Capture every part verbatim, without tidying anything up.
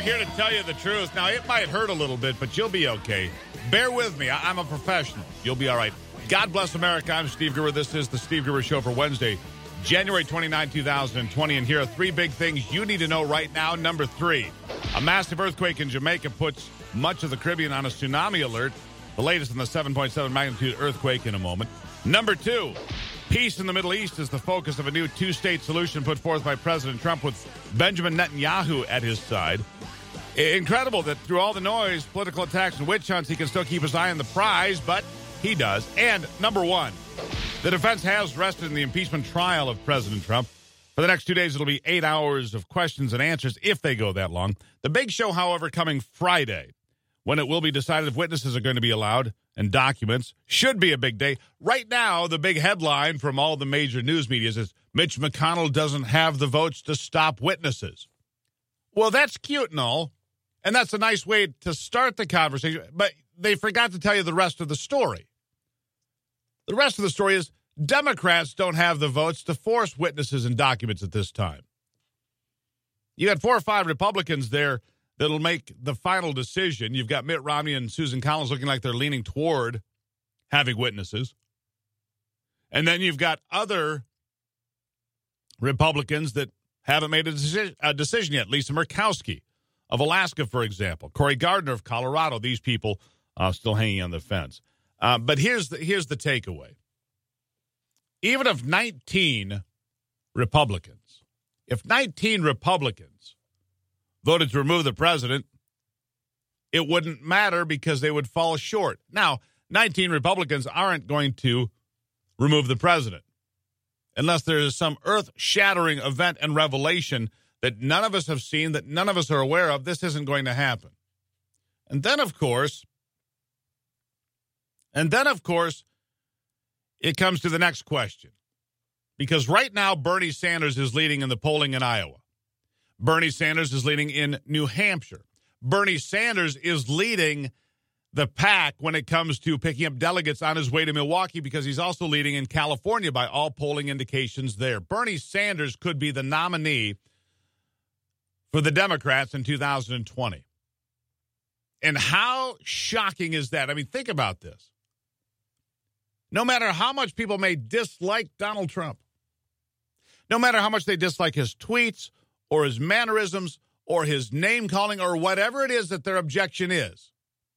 here to tell you the truth. Now, it might hurt a little bit, but you'll be okay. Bear with me. I- I'm a professional. You'll be all right. God bless America. I'm Steve Gerber. This is the Steve Gerber Show for Wednesday, January twenty-ninth, twenty twenty. And here are three big things you need to know right now. Number three, a massive earthquake in Jamaica puts much of the Caribbean on a tsunami alert. The latest in the seven point seven magnitude earthquake in a moment. Number two, peace in the Middle East is the focus of a new two-state solution put forth by President Trump with Benjamin Netanyahu at his side. Incredible that through all the noise, political attacks, and witch hunts, he can still keep his eye on the prize, but he does. And number one, the defense has rested in the impeachment trial of President Trump. For the next two days, it'll be eight hours of questions and answers if they go that long. The big show, however, coming Friday, when it will be decided if witnesses are going to be allowed and documents. Should be a big day. Right now, the big headline from all the major news media is Mitch McConnell doesn't have the votes to stop witnesses. Well, that's cute and all, and that's a nice way to start the conversation, but they forgot to tell you the rest of the story. The rest of the story is Democrats don't have the votes to force witnesses and documents at this time. You got four or five Republicans there that'll make the final decision. You've got Mitt Romney and Susan Collins looking like they're leaning toward having witnesses. And then you've got other Republicans that haven't made a decision, a decision yet. Lisa Murkowski of Alaska, for example. Cory Gardner of Colorado. These people uh, still hanging on the fence. Uh, but here's the, here's the takeaway. Even if nineteen Republicans, if nineteen Republicans voted to remove the president, it wouldn't matter because they would fall short. Now, nineteen Republicans aren't going to remove the president unless there is some earth-shattering event and revelation that none of us have seen, that none of us are aware of. This isn't going to happen. And then, of course, and then, of course, it comes to the next question. Because right now, Bernie Sanders is leading in the polling in Iowa. Bernie Sanders is leading in New Hampshire. Bernie Sanders is leading the pack when it comes to picking up delegates on his way to Milwaukee because he's also leading in California by all polling indications there. Bernie Sanders could be the nominee for the Democrats in two thousand twenty. And how shocking is that? I mean, think about this. No matter how much people may dislike Donald Trump, no matter how much they dislike his tweets or his mannerisms or his name-calling or whatever it is that their objection is,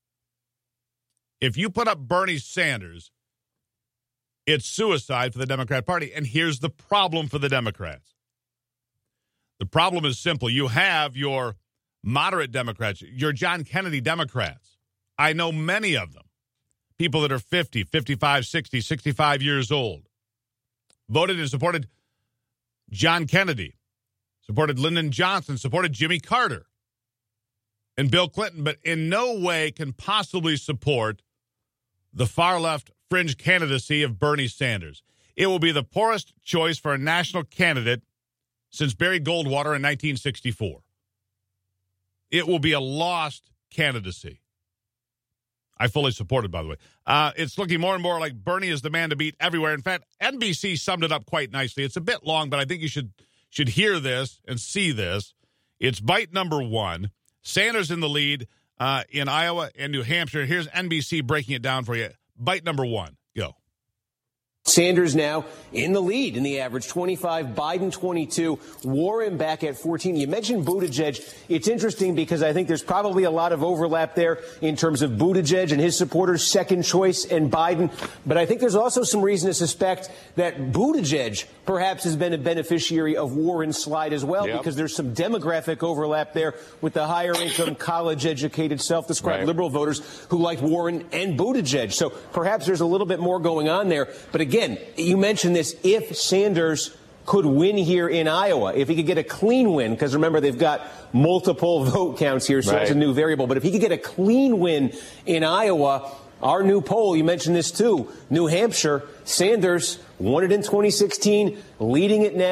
if you put up Bernie Sanders, it's suicide for the Democrat Party. And here's the problem for the Democrats. The problem is simple. You have your moderate Democrats, your John Kennedy Democrats. I know many of them. People that are fifty, fifty-five, sixty, sixty-five years old, voted and supported John Kennedy, supported Lyndon Johnson, supported Jimmy Carter and Bill Clinton, but in no way can possibly support the far-left fringe candidacy of Bernie Sanders. It will be the poorest choice for a national candidate since Barry Goldwater in nineteen sixty-four. It will be a lost candidacy. I fully support it, by the way. Uh, it's looking more and more like Bernie is the man to beat everywhere. In fact, N B C summed it up quite nicely. It's a bit long, but I think you should should hear this and see this. It's bite number one. Sanders in the lead uh, in Iowa and New Hampshire. Here's N B C breaking it down for you. Bite number one. Go. Sanders now in the lead in the average, twenty-five, Biden twenty-two, Warren back at fourteen. You mentioned Buttigieg. It's interesting because I think there's probably a lot of overlap there in terms of Buttigieg and his supporters, second choice, and Biden. But I think there's also some reason to suspect that Buttigieg perhaps has been a beneficiary of Warren's slide as well, yep. because there's some demographic overlap there with the higher income, college-educated, self-described right. liberal voters who like Warren and Buttigieg. So perhaps there's a little bit more going on there. But again, you mentioned this, if Sanders could win here in Iowa, if he could get a clean win, because remember, they've got multiple vote counts here, so right. it's a new variable. But if he could get a clean win in Iowa, our new poll, you mentioned this too, New Hampshire, Sanders won it in twenty sixteen, leading it now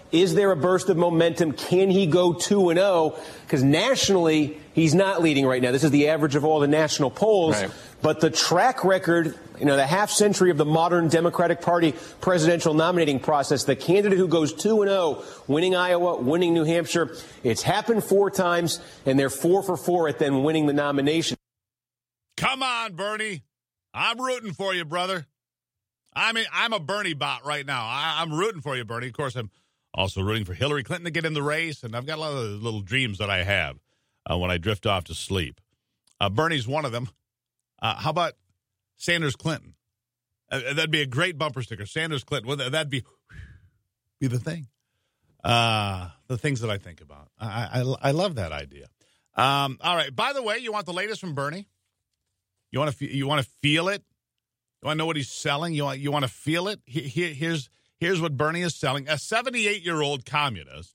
Is there a burst of momentum? Can he go two and oh? Because nationally, he's not leading right now. This is the average of all the national polls. Right. But the track record, you know, the half century of the modern Democratic Party presidential nominating process, the candidate who goes two and oh, winning Iowa, winning New Hampshire, it's happened four times, and they're four for four at then winning the nomination. Come on, Bernie. I'm rooting for you, brother. I mean, I'm a Bernie bot right now. I, I'm rooting for you, Bernie. Of course, I'm also rooting for Hillary Clinton to get in the race, and I've got a lot of little dreams that I have uh, when I drift off to sleep. Uh, Bernie's one of them. Uh, how about Sanders Clinton? Uh, that'd be a great bumper sticker. Sanders Clinton. Well, that'd be be the thing. Uh, the things that I think about. I I, I love that idea. Um, all right. By the way, you want the latest from Bernie? You want to you want to feel it? You want to know what he's selling? You want you want to feel it? He, he, here's here's what Bernie is selling: a seventy-eight-year-old communist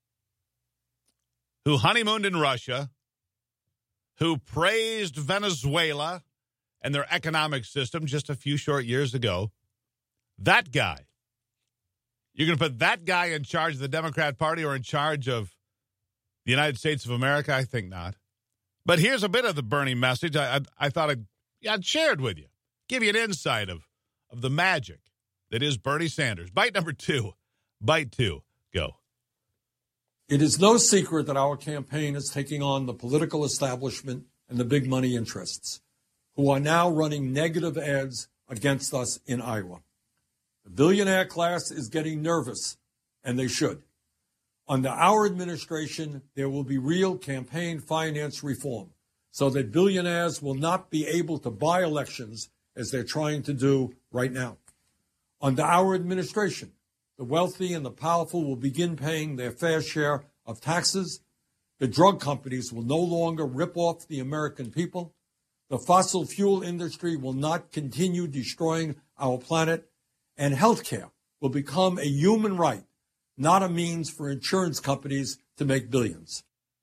who honeymooned in Russia, who praised Venezuela and their economic system just a few short years ago. That guy. You're going to put that guy in charge of the Democrat Party or in charge of the United States of America? I think not. But here's a bit of the Bernie message I, I, I thought I'd, yeah, I'd share it with you. Give you an insight of, of the magic that is Bernie Sanders. Bite number two. Bite two. Go. It is no secret that our campaign is taking on the political establishment and the big money interests, who are now running negative ads against us in Iowa. The billionaire class is getting nervous, and they should. Under our administration, there will be real campaign finance reform so that billionaires will not be able to buy elections as they're trying to do right now. Under our administration, the wealthy and the powerful will begin paying their fair share of taxes. The drug companies will no longer rip off the American people. The fossil fuel industry will not continue destroying our planet. And healthcare will become a human right, not a means for insurance companies to make billions.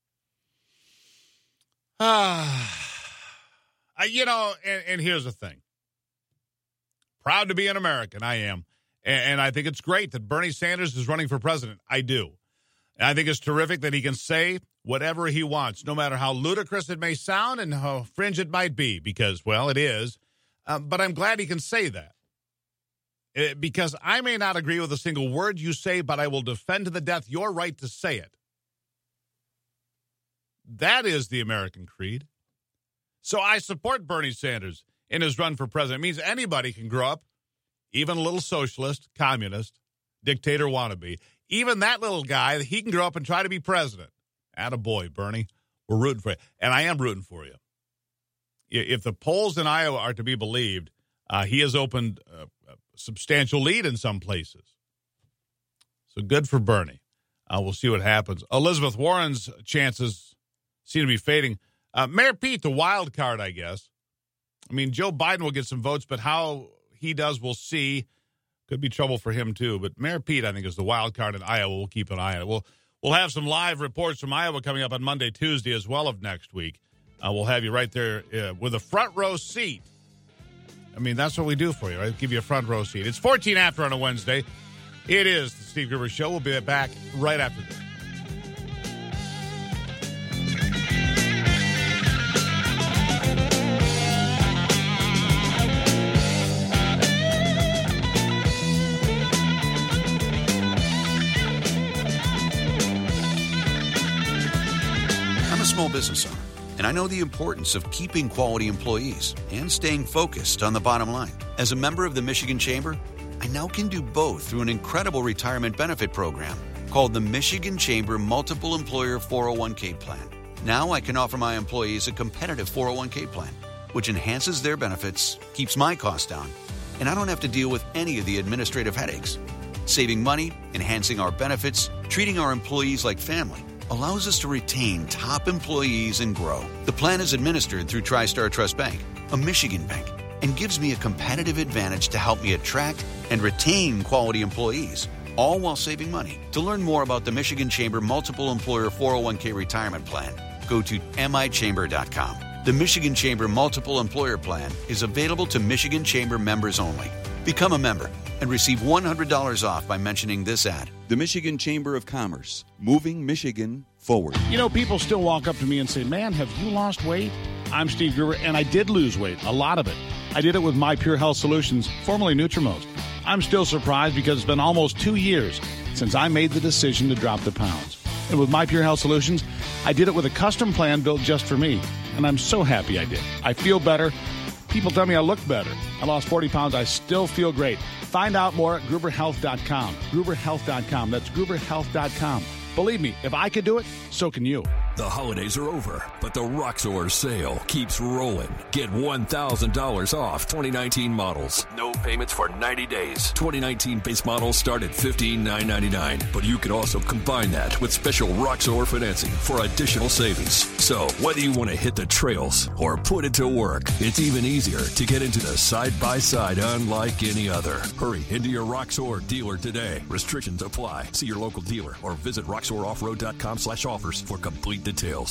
Ah, uh, you know, and, and here's the thing. Proud to be an American, I am. And, and I think it's great that Bernie Sanders is running for president. I do. And I think it's terrific that he can say whatever he wants, no matter how ludicrous it may sound and how fringe it might be, because, well, it is. Um, but I'm glad he can say that. It, because I may not agree with a single word you say, but I will defend to the death your right to say it. That is the American creed. So I support Bernie Sanders in his run for president. It means anybody can grow up, even a little socialist, communist, dictator wannabe. Even that little guy, he can grow up and try to be president. Attaboy, Bernie. We're rooting for you. And I am rooting for you. If the polls in Iowa are to be believed, uh, he has opened a, a substantial lead in some places. So good for Bernie. Uh, we'll see what happens. Elizabeth Warren's chances seem to be fading. Uh, Mayor Pete, the wild card, I guess. I mean, Joe Biden will get some votes, but how he does, we'll see. Could be trouble for him, too. But Mayor Pete, I think, is the wild card in Iowa. We'll keep an eye on it. We'll, we'll have some live reports from Iowa coming up on Monday, Tuesday as well of next week. Uh, we'll have you right there uh, with a front row seat. I mean, that's what we do for you, right? Give you a front row seat. It's fourteen after on a Wednesday. It is the Steve Gruber Show. We'll be back right after this. Small business owner, and I know the importance of keeping quality employees and staying focused on the bottom line. As a member of the Michigan Chamber, I now can do both through an incredible retirement benefit program called the Michigan Chamber Multiple Employer four oh one k Plan. Now I can offer my employees a competitive four oh one k plan, which enhances their benefits, keeps my costs down, and I don't have to deal with any of the administrative headaches. Saving money, enhancing our benefits, treating our employees like family allows us to retain top employees and grow. The plan is administered through TriStar Trust Bank, a Michigan bank, and gives me a competitive advantage to help me attract and retain quality employees, all while saving money. To learn more about the Michigan Chamber Multiple Employer four oh one k Retirement Plan, go to M I chamber dot com. The Michigan Chamber Multiple Employer Plan is available to Michigan Chamber members only. Become a member and receive one hundred dollars off by mentioning this ad. The Michigan Chamber of Commerce, moving Michigan forward. You know, people still walk up to me and say, man, have you lost weight? I'm Steve Gruber, and I did lose weight, a lot of it. I did it with My Pure Health Solutions, formerly Nutrimost. I'm still surprised because it's been almost two years since I made the decision to drop the pounds. And with My Pure Health Solutions, I did it with a custom plan built just for me. And I'm so happy I did. I feel better. People tell me I look better. I lost forty pounds. I still feel great. Find out more at Gruber Health dot com. Gruber Health dot com. That's Gruber Health dot com. Believe me, if I could do it, so can you. The holidays are over, but the Roxor sale keeps rolling. Get one thousand dollars off twenty nineteen models. No payments for ninety days. twenty nineteen base models start at fifteen thousand nine hundred ninety-nine dollars. But you could also combine that with special Roxor financing for additional savings. So whether you want to hit the trails or put it to work, it's even easier to get into the side-by-side unlike any other. Hurry into your Roxor dealer today. Restrictions apply. See your local dealer or visit roxor off road dot com slash offers for complete details.